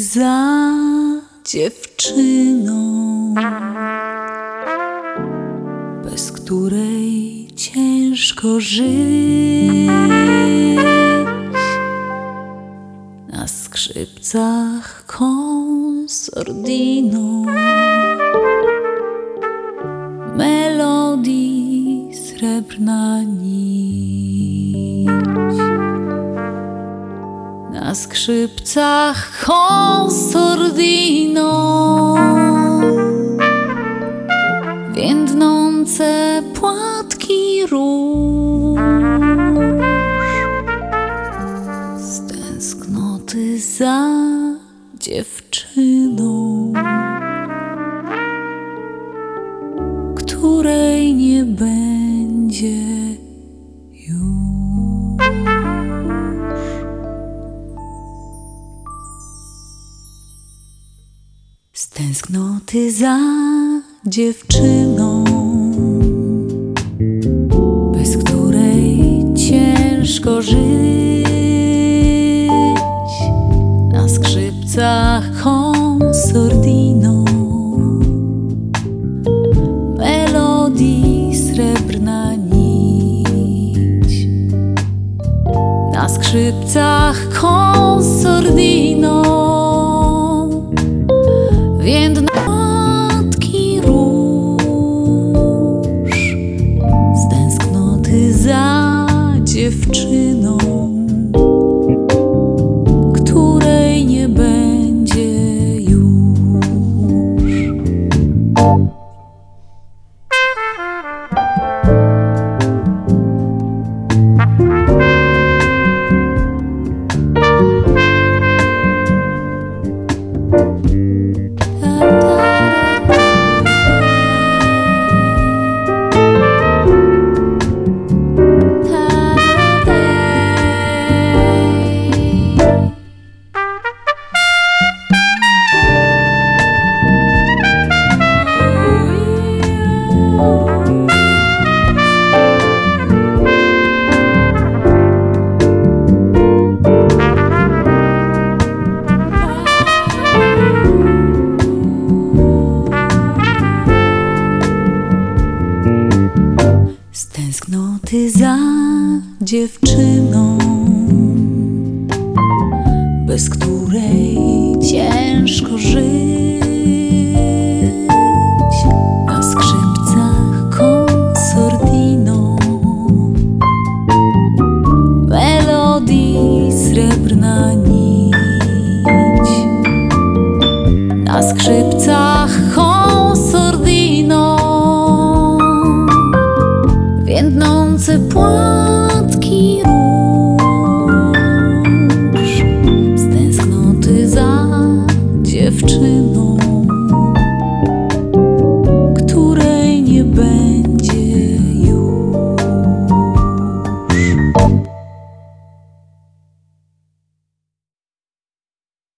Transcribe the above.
za dziewczyną, bez której ciężko żyć. Na skrzypcach konsordino, melodii srebrna nić. Na skrzypcach konsordino, więdnące płatki róż. Z tęsknoty za dziewczyną, której nie będzie już. Z tęsknoty za dziewczyną, bez której ciężko żyć. Na skrzypcach konsordino, melodii srebrna nić. Na skrzypcach konsordino, więdne płatki róż. Z tęsknoty za dziewczyną, której nie będzie już. Z tęsknoty za dziewczyną, bez której ciężko żyć. Na skrzypcach konsordino, melodii srebrna nić. Na skrzypcach